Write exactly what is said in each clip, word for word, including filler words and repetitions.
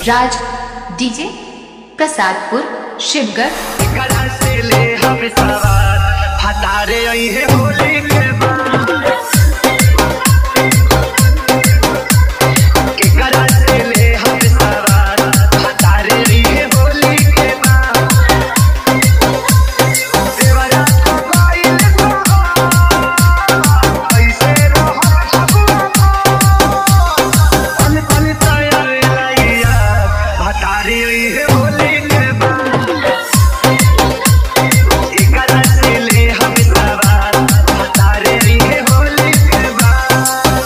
राज DJ Prasadpur Shivgarh. कला से ले हम सवार हतारे आई है होली के बाद के कला से ले हम सवार हतारे आई है होली के बाद देवरा तो बाइल को ऐसे रहो छबुआ पल पल तैयार लइया हतारे आई है होली के बाद कला से ले हम सवार हतारे आई है होली के बाद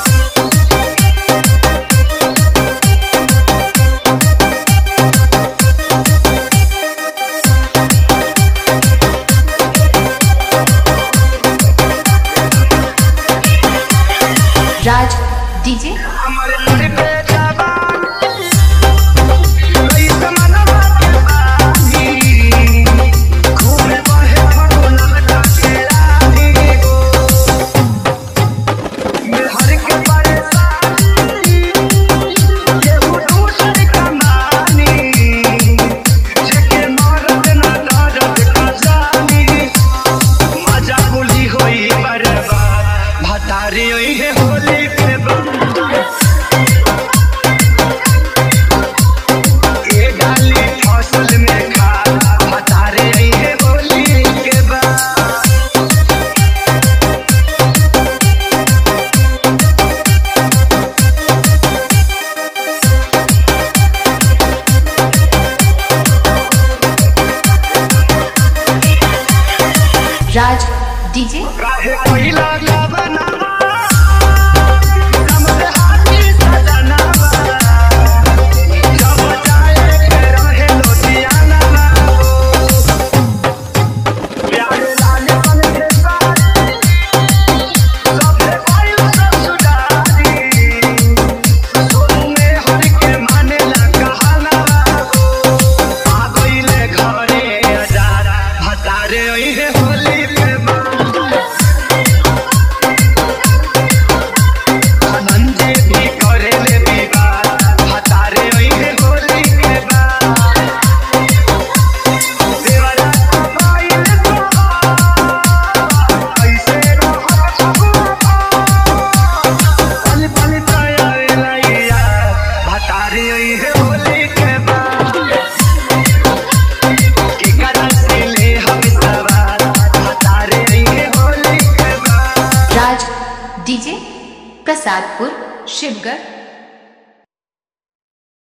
राज डीजे हमारे मुड़ पे जवान रईस मनवा के बानी घूमे बहे फगुना के रानी गो हर के परेशानी केहू दूसर कमानी जेके मरद न दर्द का जानी मजा भूली होई बर्बाद भतारी होई है होली के बाद ये डाली फसल में खाद भतारी होई है होली के बाद राज डीजे काहे कोई लगा बनावा हमरे हाथी सजनावा जब जाए के रहे लोटियाना प्यार लाले बन के सारी सबे कोई ससुरारी सोनू में हर के माने ला कहाना आ गइले घरे आजारा भतारे ओई है होली के बाद आनंदे भी करेले विवाद भतारे ओई है होली के बाद देवरा तो बाइल को ऐसे रहो छबुआ पल पल तैयार लइया भतारे ओई है होली के बाद के कला से ले हम सवार हतारे आई है होली के बाद राज डीजे प्रसादपुर शिवगढ़।